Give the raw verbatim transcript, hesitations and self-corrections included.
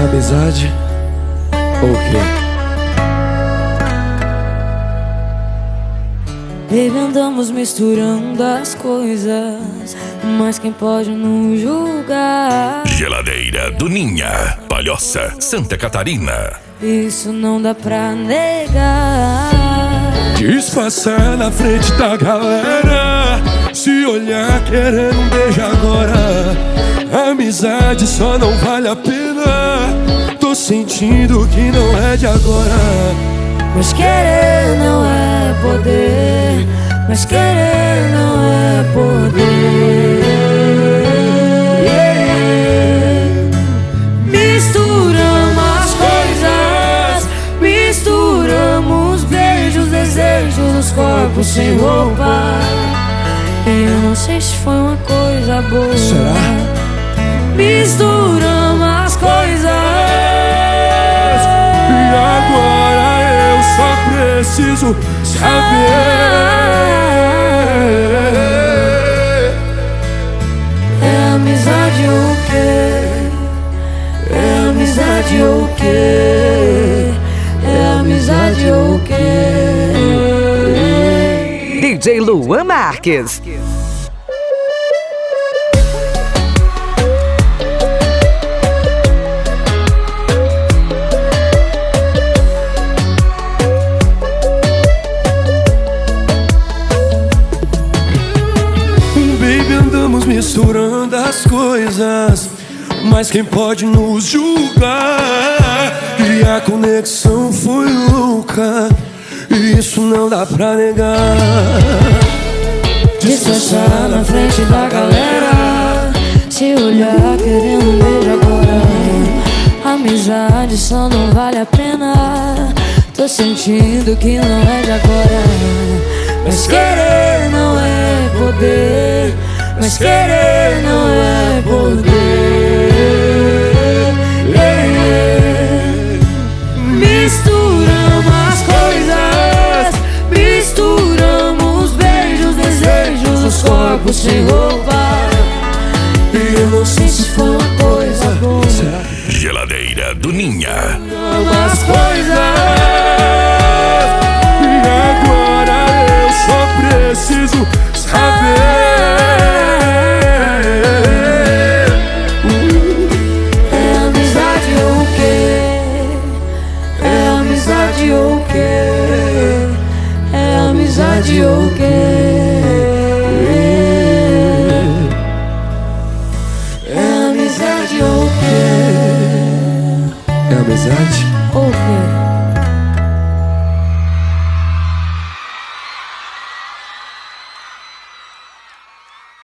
amizade ou o quê? Baby, andamos misturando as coisas, mas quem pode nos julgar? Geladeira do Ninha, Palhoça, Santa Catarina. Isso não dá pra negar. Disfarçar na frente da galera, se olhar querendo um beijo agora. Amizade só não vale a pena, tô sentindo que não é de agora. Mas querer não é poder, mas querer não é poder. Misturamos as coisas, misturamos beijos, desejos, os corpos sem roupa. E eu não sei se foi uma coisa boa. Será? Misturamos as coisas e agora eu só preciso saber: é amizade ou o quê? É amizade ou o quê? É amizade ou o quê? D J Luan Marques. Andamos misturando as coisas, mas quem pode nos julgar? E a conexão foi louca, e isso não dá pra negar. Disfarçar na frente da galera, se olhar querendo um beijo agora. Amizade só não vale a pena, tô sentindo que não é de agora. Mas querer não é poder, mas querer não é poder. Misturamos as coisas, misturamos beijos, desejos, os corpos sem roupa. E eu não sei se foi uma coisa boa. Geladeira do Ninha. As coisas E agora eu só preciso saber: é amizade ou o quê? É amizade ou o quê? É amizade ou o quê? É amizade ou o quê? é amizade? Ou o quê?